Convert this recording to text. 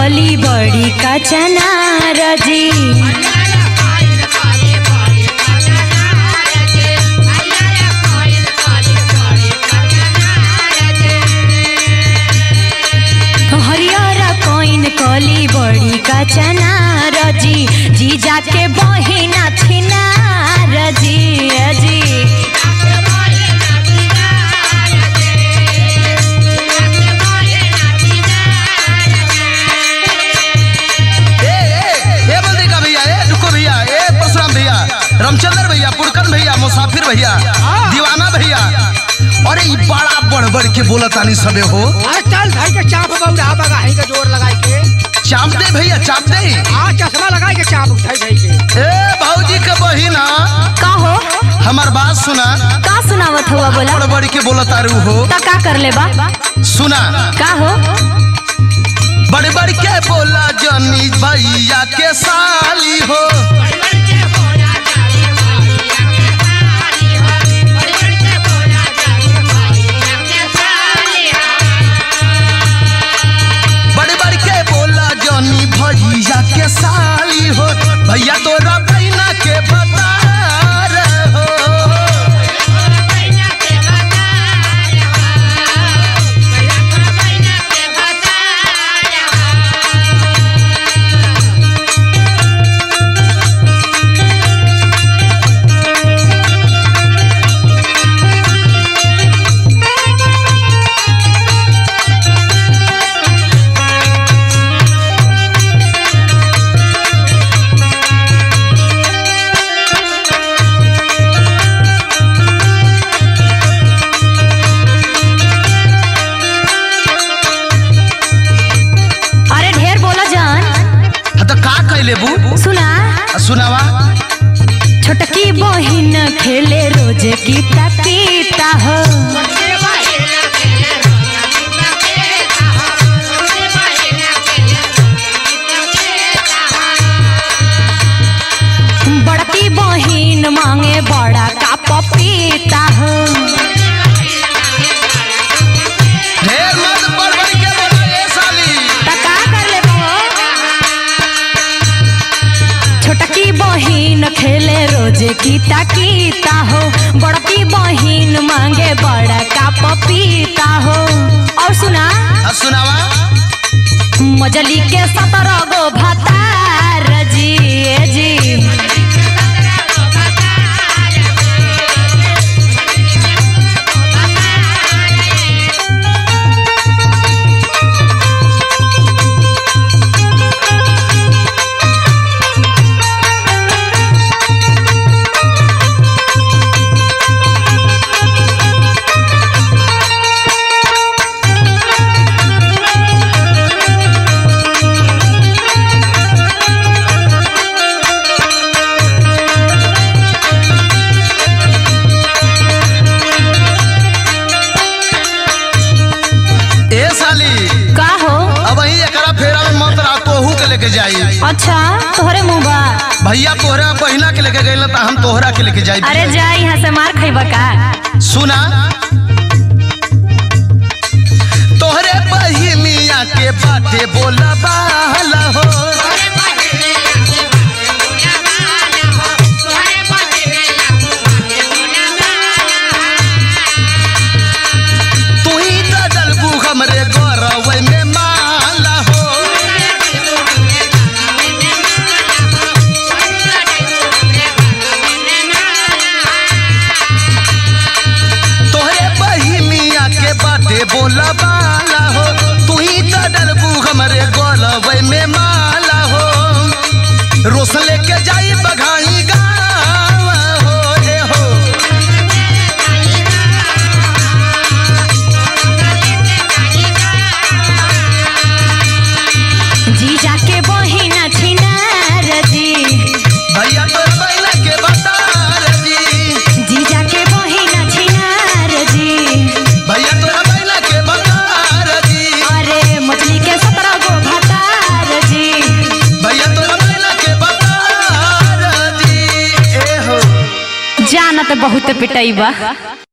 कली बड़ी का चनार जी। हरियर कोइन कली बड़ी का चनार जी, जीजा के बहिना छिनार जी जी। रामचंद्र भैया, पुरकन भैया, मुसाफिर भैया, दीवाना भैया, अरे बड़ा बढ़ के बोला तानी सबे हो। चल भाई के चाप बउरा बगा है के जोर लगाई के चाप दे भैया, चाप दे। हां चश्मा लगाई के चाप उठाई भाई के। ए भौजी के बहिना का हो, हमार बात सुना। का सुनावत हुआ बोला? बढ़ के बोला तारू हो। ता का कर ले बा? सुना का हो, बढ़ के बोला जनी भैया के साली हो। भैया के साली हो, भैया तोरा बहना के बता रहे हो। सुनावा। छोटकी बहिन खेले रोज गीता पीता हो। बड़की बहिन मांगे बड़ा का पपीता हो। ढेर मत बढ़ के बोला ये साली। ता का कर ले बो? छोटकी बहिन खेले रोज गीता कीता हो। बड़की बहिन मांगे बड़ा का पपीता हो। और सुना, सुनावा। मजली के 17 गो भतार जी जी। लेके जाई। अच्छा तोहरे मुँह बा? भैया तोहरा बहिना के लेके गइल त हम तोहरा के लेके जाई। अरे जा, यहाँ से मार खइबा का? सुना, तोहरे बहिनिया के बाटे बोला बाला हो। तू ही तो डलबू हमरे गौरव में माला हो। बोला बाला हो, तू ही तो डलबू हमरे गोलवै में माला हो। रोशन लेके जाई बघाई गाँव हो रे हो। जीजा के बहिना छिनार जी। भैया तो बहिना के बतार जी। जीजा के बहिना छिनार जी। भैया तो जाना तो बहुत पिटाई बा।